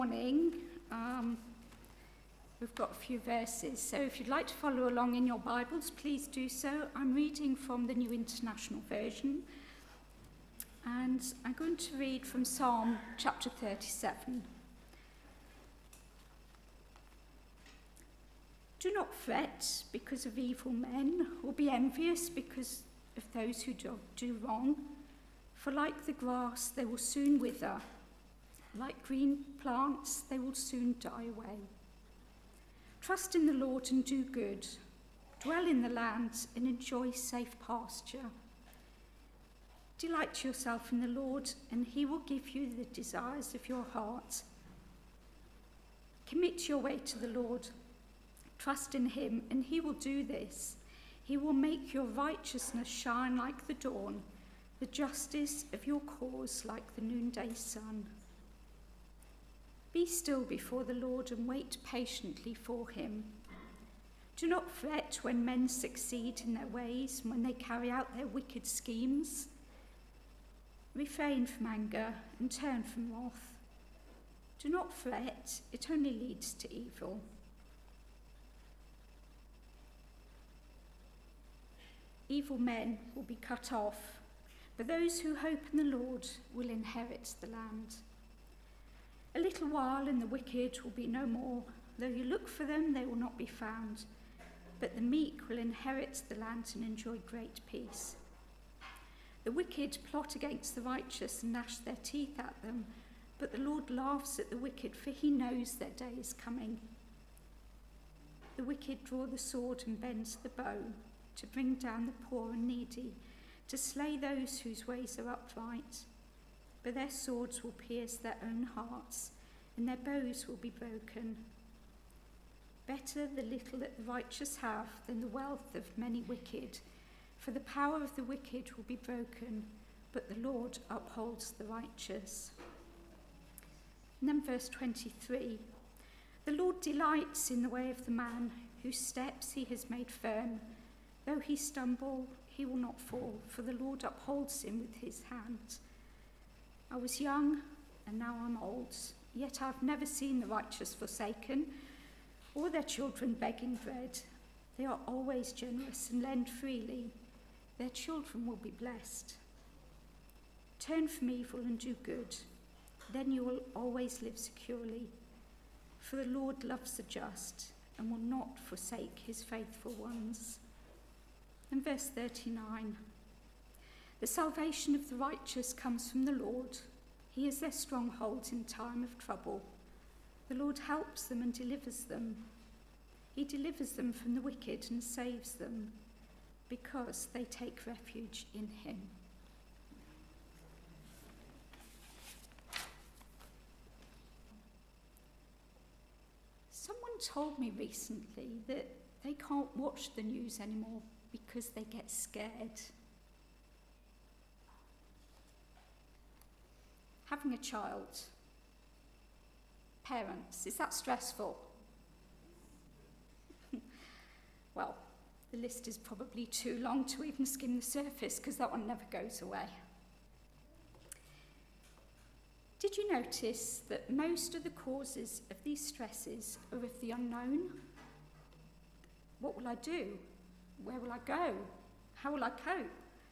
Morning. We've got a few verses, so if you'd like to follow along in your Bibles, please do so. I'm reading from the New International Version, and I'm going to read from Psalm chapter 37. Do not fret because of evil men, or be envious because of those who do wrong, for like the grass they will soon wither. Like green plants, they will soon die away. Trust in the Lord and do good. Dwell in the land and enjoy safe pasture. Delight yourself in the Lord, and he will give you the desires of your heart. Commit your way to the Lord. Trust in him, and he will do this. He will make your righteousness shine like the dawn, the justice of your cause like the noonday sun. Be still before the Lord and wait patiently for him. Do not fret when men succeed in their ways, when they carry out their wicked schemes. Refrain from anger and turn from wrath. Do not fret, it only leads to evil. Evil men will be cut off, but those who hope in the Lord will inherit the land. A little while and the wicked will be no more. Though you look for them, they will not be found. But the meek will inherit the land and enjoy great peace. The wicked plot against the righteous and gnash their teeth at them, but the Lord laughs at the wicked, for he knows their day is coming. The wicked draw the sword and bend the bow, to bring down the poor and needy, to slay those whose ways are upright. But their swords will pierce their own hearts, and their bows will be broken. Better the little that the righteous have than the wealth of many wicked, for the power of the wicked will be broken, but the Lord upholds the righteous. And then verse 23, the Lord delights in the way of the man, whose steps he has made firm. Though he stumble, he will not fall, for the Lord upholds him with his hand. I was young, and now I'm old, yet I've never seen the righteous forsaken, or their children begging bread. They are always generous and lend freely. Their children will be blessed. Turn from evil and do good. Then you will always live securely. For the Lord loves the just and will not forsake his faithful ones. And verse 39. The salvation of the righteous comes from the Lord. He is their stronghold in time of trouble. The Lord helps them and delivers them. He delivers them from the wicked and saves them, because they take refuge in him. Someone told me recently that they can't watch the news anymore because they get scared. Having a child, parents, is that stressful? Well, the list is probably too long to even skim the surface, because that one never goes away. Did you notice that most of the causes of these stresses are of the unknown? What will I do? Where will I go? How will I cope?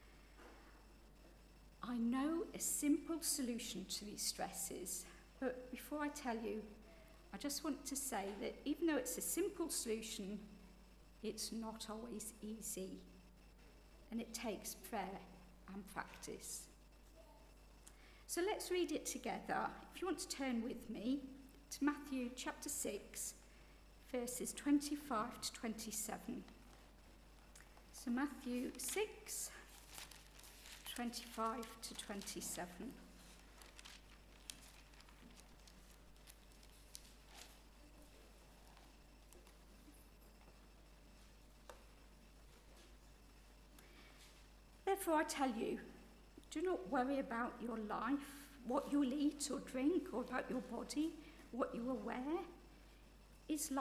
I know a simple solution to these stresses, but before I tell you, I just want to say that even though it's a simple solution, it's not always easy, and it takes prayer and practice. So let's read it together. If you want to turn with me to Matthew chapter 6, verses 25 to 27. So Matthew 6, 25 to 27. Therefore I tell you, do not worry about your life, what you'll eat or drink, or about your body, what you will wear. Is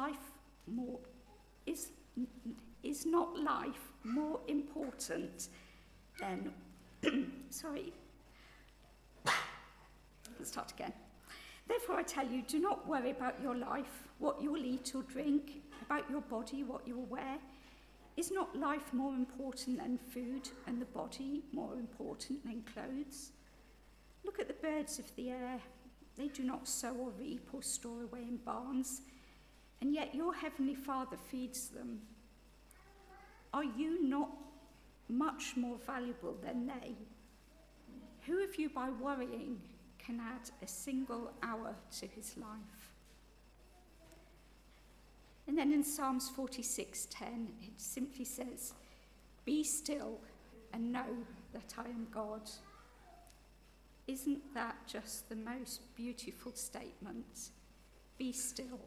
not life more important than Let's start again. Therefore I tell you, do not worry about your life, what you will eat or drink, about your body, what you will wear. Is not life more important than food, and the body more important than clothes? Look at the birds of the air. They do not sow or reap or store away in barns, and yet your heavenly Father feeds them. Are you not much more valuable than they? Who of you, by worrying, can add a single hour to his life? And then in Psalms 46:10, it simply says, "Be still and know that I am God." Isn't that just the most beautiful statement? Be still.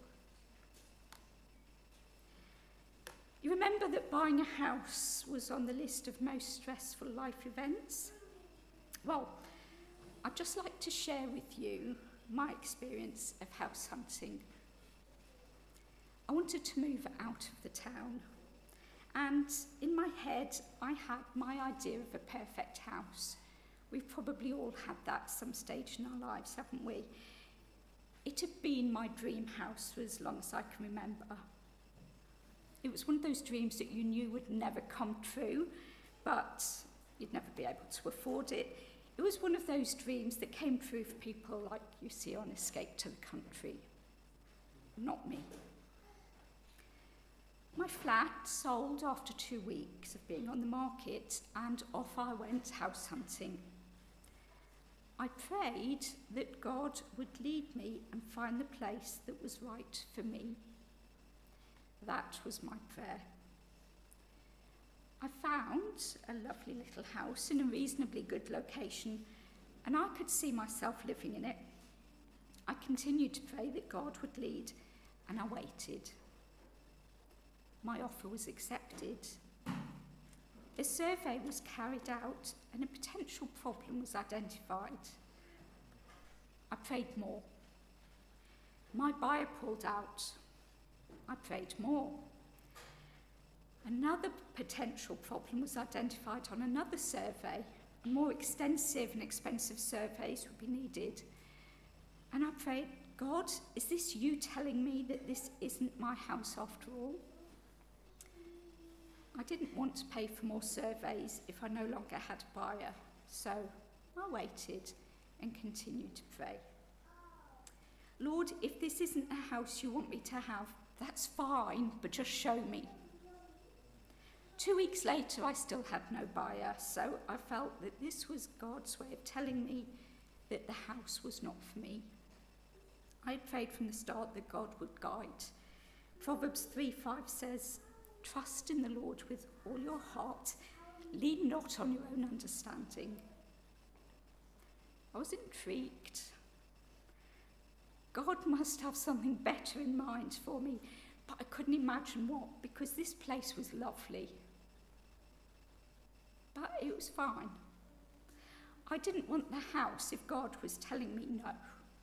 You remember that buying a house was on the list of most stressful life events? Well, I'd just like to share with you my experience of house hunting. I wanted to move out of the town, and in my head I had my idea of a perfect house. We've probably all had that at some stage in our lives, haven't we? It had been my dream house for as long as I can remember. It was one of those dreams that you knew would never come true, but you'd never be able to afford it. It was one of those dreams that came true for people like you see on Escape to the Country. Not me. My flat sold after 2 weeks of being on the market, and off I went house hunting. I prayed that God would lead me and find the place that was right for me. That was my prayer. I found a lovely little house in a reasonably good location, and I could see myself living in it. I continued to pray that God would lead, and I waited. My offer was accepted. A survey was carried out, and a potential problem was identified. I prayed more. My buyer pulled out. I prayed more. Another potential problem was identified on another survey. More extensive and expensive surveys would be needed. And I prayed, God, is this you telling me that this isn't my house after all? I didn't want to pay for more surveys if I no longer had a buyer, so I waited and continued to pray. Lord, if this isn't a house you want me to have, that's fine, but just show me. 2 weeks later, I still had no buyer, so I felt that this was God's way of telling me that the house was not for me. I had prayed from the start that God would guide. Proverbs 3:5 says, "Trust in the Lord with all your heart. Lean not on your own understanding." I was intrigued. God must have something better in mind for me, but I couldn't imagine what, because this place was lovely. But it was fine. I didn't want the house if God was telling me no.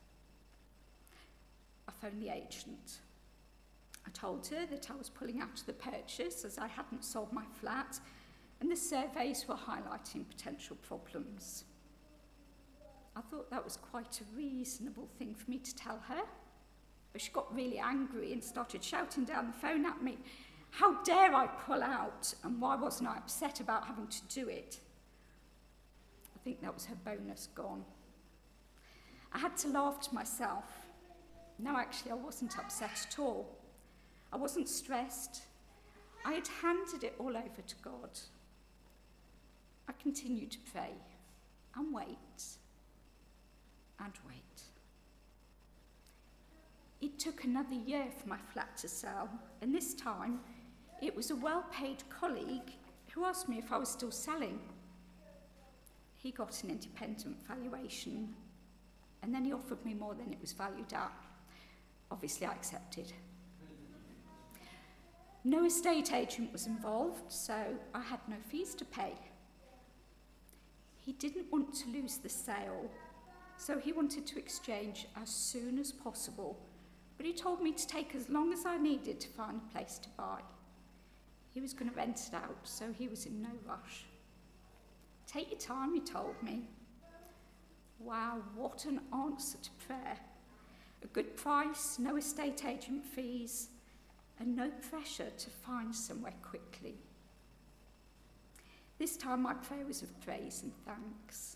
I phoned the agent. I told her that I was pulling out of the purchase as I hadn't sold my flat, and the surveys were highlighting potential problems. I thought that was quite a reasonable thing for me to tell her, but she got really angry and started shouting down the phone at me. How dare I pull out, and why wasn't I upset about having to do it? I think that was her bonus gone. I had to laugh to myself. No, actually, I wasn't upset at all. I wasn't stressed. I had handed it all over to God. I continued to pray and wait and wait. It took another year for my flat to sell, and this time it was a well-paid colleague who asked me if I was still selling. He got an independent valuation, and then he offered me more than it was valued at. Obviously, I accepted. No estate agent was involved, so I had no fees to pay. He didn't want to lose the sale, so he wanted to exchange as soon as possible, but he told me to take as long as I needed to find a place to buy. He was going to rent it out, so he was in no rush. Take your time, he told me. Wow, what an answer to prayer. A good price, no estate agent fees, and no pressure to find somewhere quickly. This time my prayer was of praise and thanks.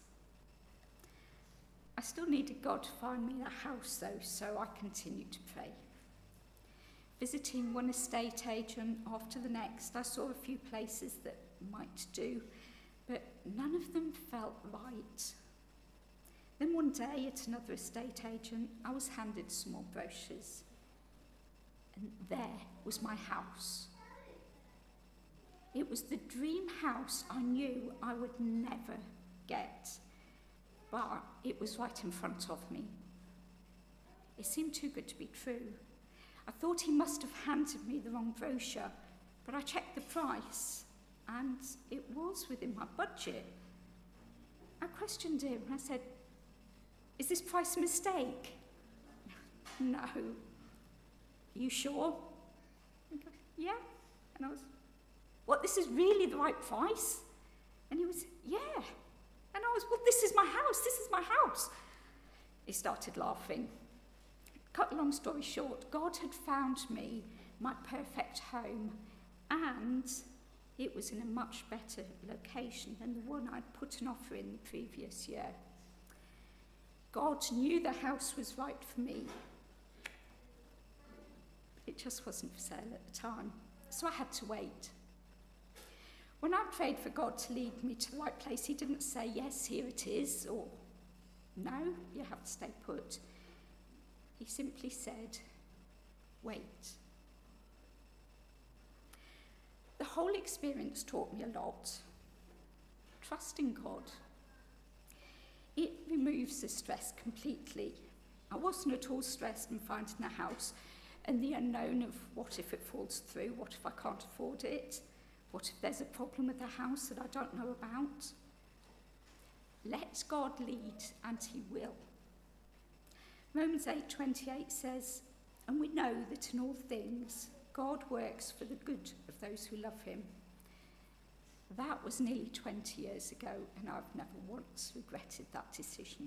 I still needed God to find me a house though, so I continued to pray. Visiting one estate agent after the next, I saw a few places that might do, but none of them felt right. Then one day at another estate agent, I was handed some more brochures. And there was my house. It was the dream house I knew I would never get, but it was right in front of me. It seemed too good to be true. I thought he must have handed me the wrong brochure, but I checked the price, and it was within my budget. I questioned him, and I said, "Is this price a mistake?" "No." "You sure?" He goes, "Yeah." And I was, "What, this is really the right price?" And he was, "Yeah." And I was, "Well, this is my house. He started laughing. Cut a long story short, God had found me my perfect home, and it was in a much better location than the one I'd put an offer in the previous year. God knew the house was right for me. It just wasn't for sale at the time, so I had to wait. When I prayed for God to lead me to the right place, he didn't say, "Yes, here it is," or "No, you have to stay put." He simply said, "Wait." The whole experience taught me a lot. Trusting God. It removes the stress completely. I wasn't at all stressed in finding a house and the unknown of what if it falls through, what if I can't afford it, what if there's a problem with the house that I don't know about. Let God lead, and he will. Romans 8:28 says, "And we know that in all things God works for the good of those who love him." That was nearly 20 years ago, and I've never once regretted that decision.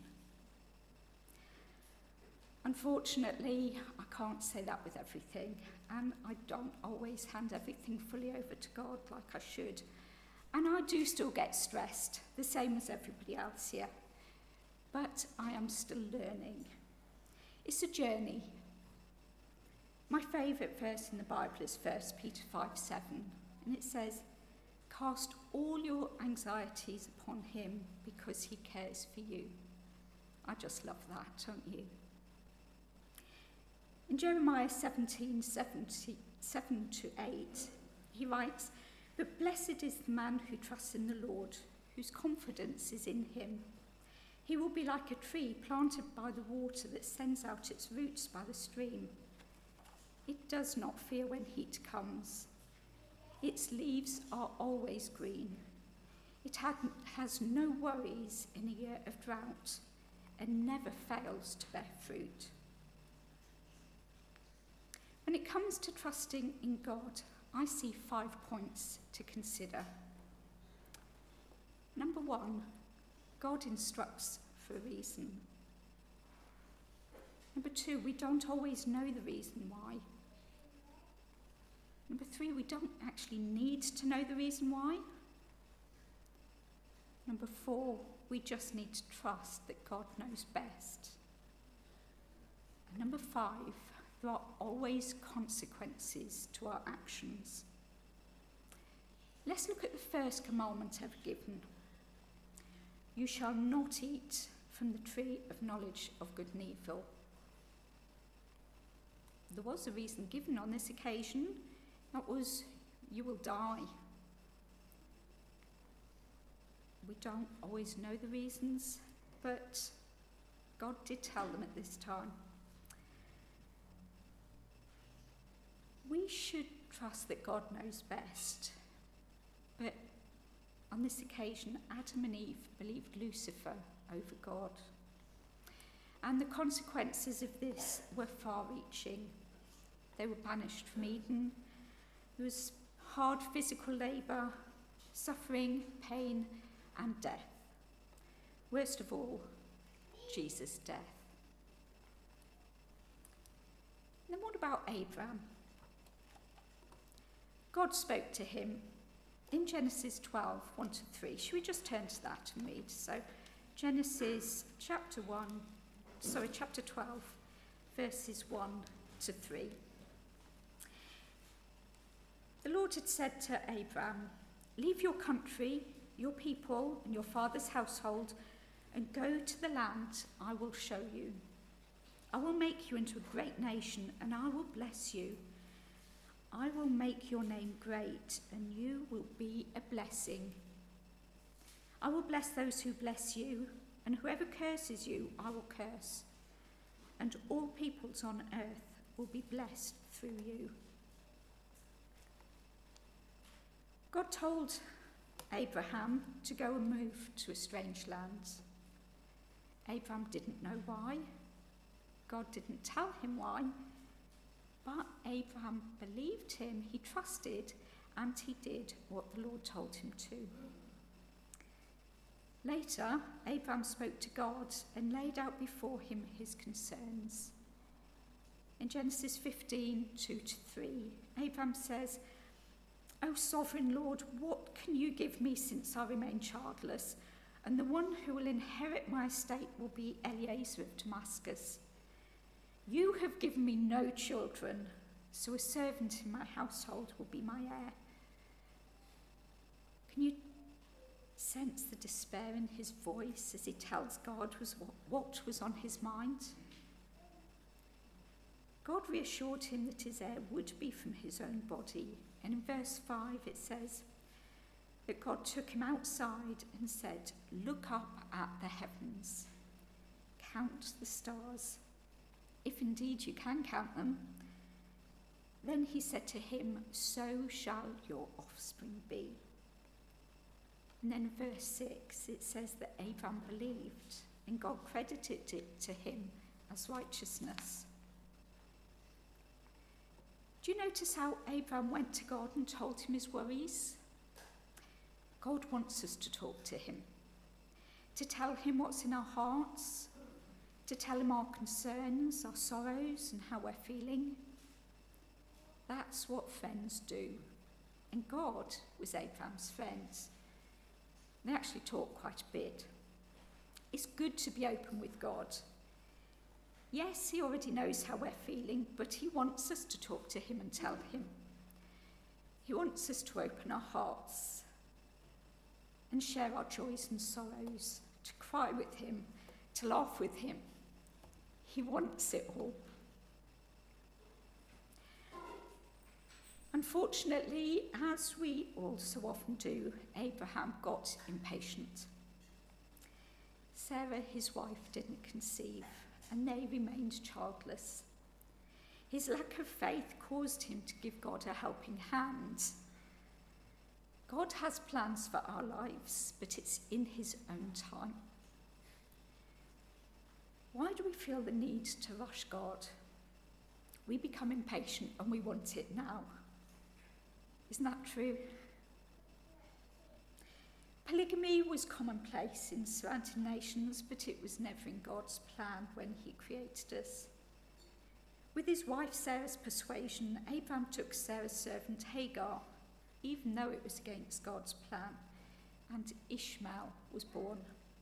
Unfortunately, I can't say that with everything, and I don't always hand everything fully over to God like I should. And I do still get stressed, the same as everybody else here. But I am still learning. It's a journey. My favourite verse in the Bible is 1 Peter 5:7, and it says, "Cast all your anxieties upon him because he cares for you." I just love that, don't you? In Jeremiah 17:7-8, he writes, "But blessed is the man who trusts in the Lord, whose confidence is in him. He will be like a tree planted by the water that sends out its roots by the stream. It does not fear when heat comes. Its leaves are always green. It has no worries in a year of drought and never fails to bear fruit." When it comes to trusting in God, I see 5 points to consider. Number 1, God instructs for a reason. Number 2, we don't always know the reason why. Number 3, we don't actually need to know the reason why. Number 4, we just need to trust that God knows best. And number 5, there are always consequences to our actions. Let's look at the first commandment ever given. "You shall not eat from the tree of knowledge of good and evil." There was a reason given on this occasion. That was, "You will die." We don't always know the reasons, but God did tell them at this time. We should trust that God knows best, but on this occasion, Adam and Eve believed Lucifer over God. And the consequences of this were far-reaching. They were banished from Eden. There was hard physical labour, suffering, pain, and death. Worst of all, Jesus' death. what about Abraham? God spoke to him in Genesis 12, 1-3. Should we just turn to that and read? So Genesis chapter 12, verses 1-3. The Lord had said to Abraham, "Leave your country, your people, and your father's household, and go to the land I will show you. I will make you into a great nation, and I will bless you. I will make your name great, and you will be a blessing. I will bless those who bless you, and whoever curses you, I will curse. And all peoples on earth will be blessed through you." God told Abraham to go and move to a strange land. Abraham didn't know why. God didn't tell him why. But Abraham believed him, he trusted, and he did what the Lord told him to. Later, Abraham spoke to God and laid out before him his concerns. In Genesis 15, 2-3, Abraham says, "O sovereign Lord, what can you give me since I remain childless? And the one who will inherit my estate will be Eliezer of Damascus. You have given me no children, so a servant in my household will be my heir." Can you sense the despair in his voice as he tells God what was on his mind? God reassured him that his heir would be from his own body. And in verse 5 it says that God took him outside and said, "Look up at the heavens, count the stars, if indeed you can count them." Then he said to him, "So shall your offspring be." And then verse 6, it says that Abraham believed and God credited it to him as righteousness. Do you notice how Abraham went to God and told him his worries? God wants us to talk to him, to tell him what's in our hearts, to tell him our concerns, our sorrows, and how we're feeling. That's what friends do. And God was Abraham's friend. They actually talked quite a bit. It's good to be open with God. Yes, he already knows how we're feeling, but he wants us to talk to him and tell him. He wants us to open our hearts and share our joys and sorrows, to cry with him, to laugh with him. He wants it all. Unfortunately, as we all so often do, Abraham got impatient. Sarah, his wife, didn't conceive, and they remained childless. His lack of faith caused him to give God a helping hand. God has plans for our lives, but it's in his own time. Why do we feel the need to rush God? We become impatient and we want it now. Isn't that true? Polygamy was commonplace in surrounding nations, but it was never in God's plan when he created us. With his wife Sarah's persuasion, Abraham took Sarah's servant Hagar, even though it was against God's plan, and Ishmael was born.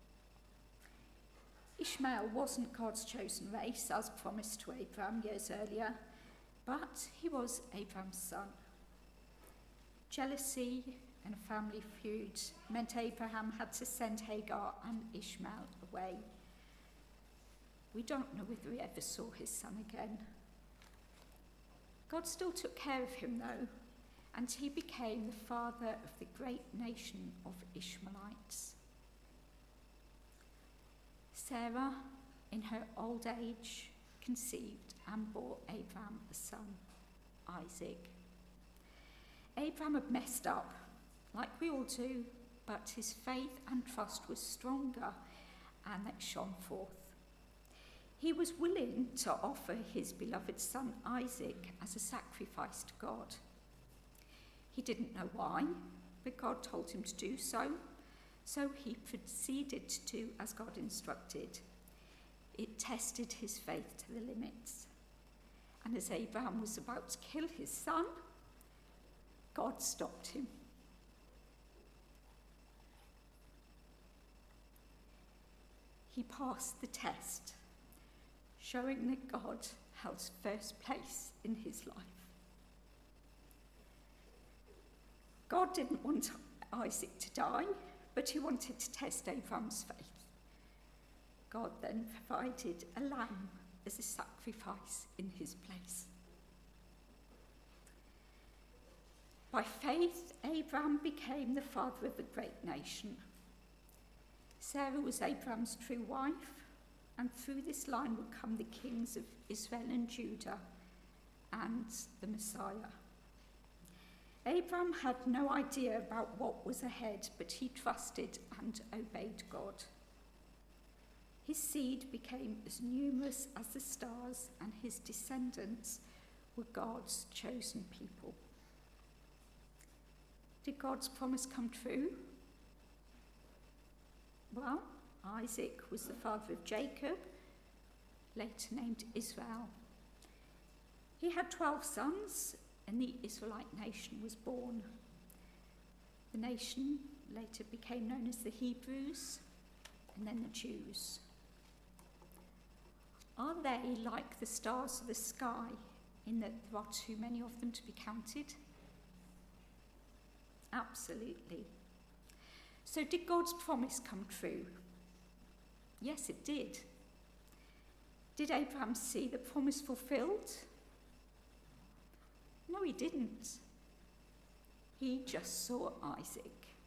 Ishmael wasn't God's chosen race, as promised to Abraham years earlier, but he was Abraham's son. Jealousy and a family feud meant Abraham had to send Hagar and Ishmael away. We don't know whether he ever saw his son again. God still took care of him, though, and he became the father of the great nation of Ishmaelites. Sarah, in her old age, conceived and bore Abraham a son, Isaac. Abraham had messed up, like we all do, but his faith and trust was stronger, and it shone forth. He was willing to offer his beloved son Isaac as a sacrifice to God. He didn't know why, but God told him to do so, so he proceeded to do as God instructed. It tested his faith to the limits. And as Abraham was about to kill his son, God stopped him. He passed the test, showing that God held first place in his life. God didn't want Isaac to die, but he wanted to test Abraham's faith. God then provided a lamb as a sacrifice in his place. By faith, Abraham became the father of a great nation. Sarah was Abraham's true wife, and through this line would come the kings of Israel and Judah and the Messiah. Abraham had no idea about what was ahead, but he trusted and obeyed God. His seed became as numerous as the stars, and his descendants were God's chosen people. Did God's promise come true? Well, Isaac was the father of Jacob, later named Israel. He had 12 sons, and the Israelite nation was born. The nation later became known as the Hebrews, and then the Jews. Are they like the stars of the sky, in that there are too many of them to be counted? Absolutely. So did God's promise come true? Yes, it did. Did Abraham see the promise fulfilled? No, he didn't. He just saw Isaac.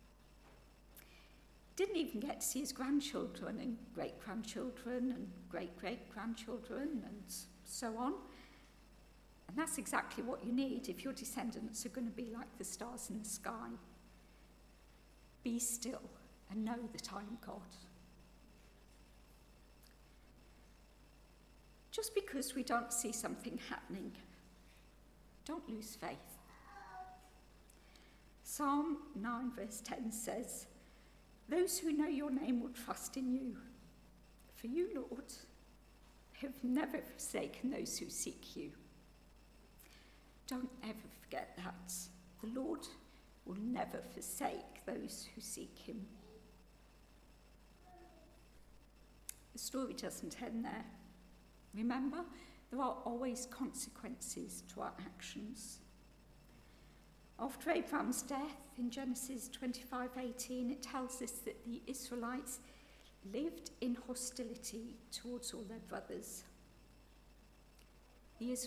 Didn't even get to see his grandchildren and great-grandchildren and great-great-grandchildren and so on. And that's exactly what you need if your descendants are going to be like the stars in the sky. Be still and know that I am God. Just because we don't see something happening, don't lose faith. Psalm 9 verse 10 says, "Those who know your name will trust in you. For you, Lord, have never forsaken those who seek you." Don't ever forget that. The Lord will never forsake those who seek him. The story doesn't end there. Remember, there are always consequences to our actions. After Abraham's death, in Genesis 25:18, it tells us that the Israelites lived in hostility towards all their brothers. The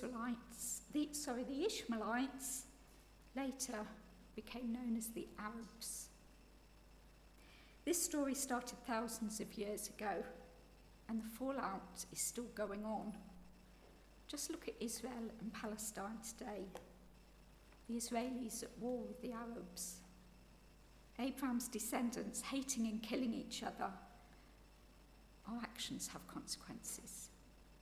Ishmaelites later became known as the Arabs. This story started thousands of years ago, and the fallout is still going on. Just look at Israel and Palestine today. The Israelis at war with the Arabs. Abraham's descendants hating and killing each other. Our actions have consequences.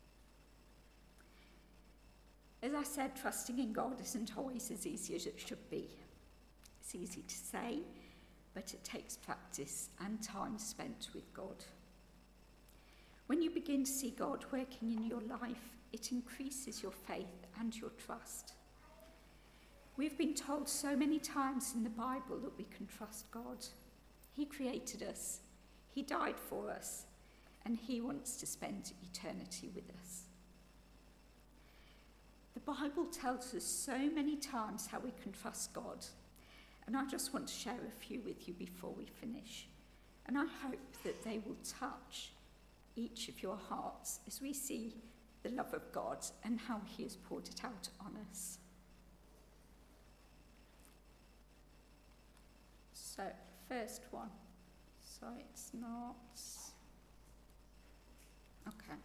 As I said, trusting in God isn't always as easy as it should be. It's easy to say, but it takes practice and time spent with God. When you begin to see God working in your life, it increases your faith and your trust. We've been told so many times in the Bible that we can trust God. He created us, he died for us, and he wants to spend eternity with us. The Bible tells us so many times how we can trust God, and I just want to share a few with you before we finish. And I hope that they will touch each of your hearts as we see the love of God and how he has poured it out on us. So, first one. So it's not... Okay.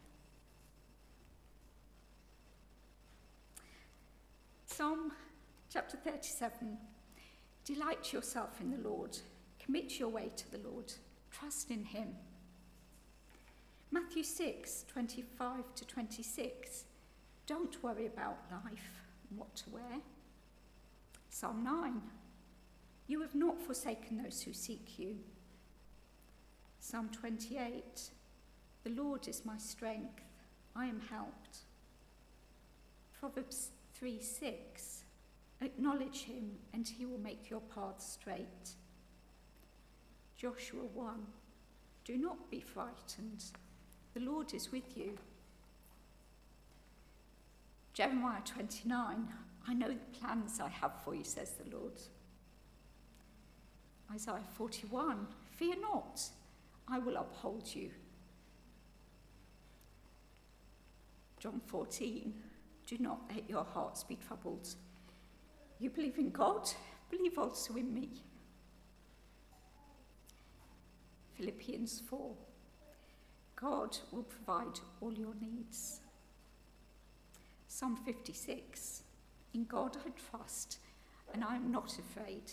Psalm chapter 37. Delight yourself in the Lord. Commit your way to the Lord. Trust in him. Matthew 6, 25 to 26. Don't worry about life and what to wear. Psalm 9. You have not forsaken those who seek you. Psalm 28. The Lord is my strength. I am helped. Proverbs 3:6, acknowledge him and he will make your path straight. Joshua 1, do not be frightened, the Lord is with you. Jeremiah 29, I know the plans I have for you, says the Lord. Isaiah 41, fear not, I will uphold you. John 14, do not let your hearts be troubled. You believe in God, believe also in me. Philippians 4, God will provide all your needs. Psalm 56, in God I trust, and I am not afraid.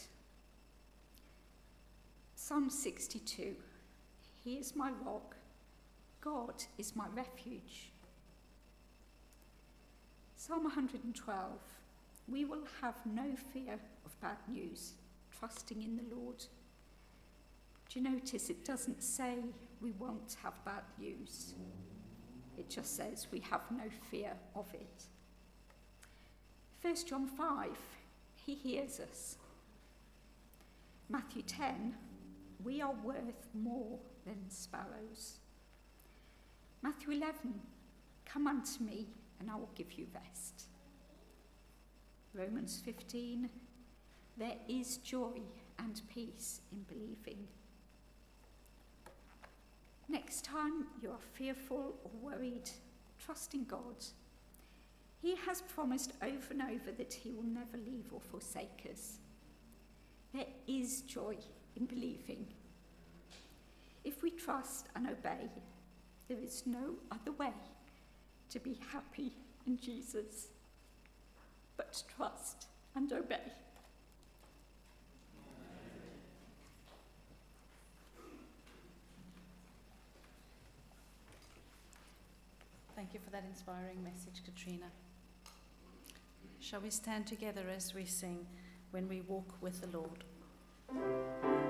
Psalm 62, he is my rock, God is my refuge. Psalm 112, we will have no fear of bad news, trusting in the Lord. Do you notice it doesn't say we won't have bad news? It just says we have no fear of it. 1 John 5, he hears us. Matthew 10, we are worth more than sparrows. Matthew 11, come unto me and I will give you rest. Romans 15, there is joy and peace in believing. Next time you are fearful or worried, trust in God. He has promised over and over that he will never leave or forsake us. There is joy in believing. If we trust and obey, there is no other way to be happy in Jesus but to trust and obey. Thank you for that inspiring message, Katrina. Shall we stand together as we sing, When We Walk with the Lord?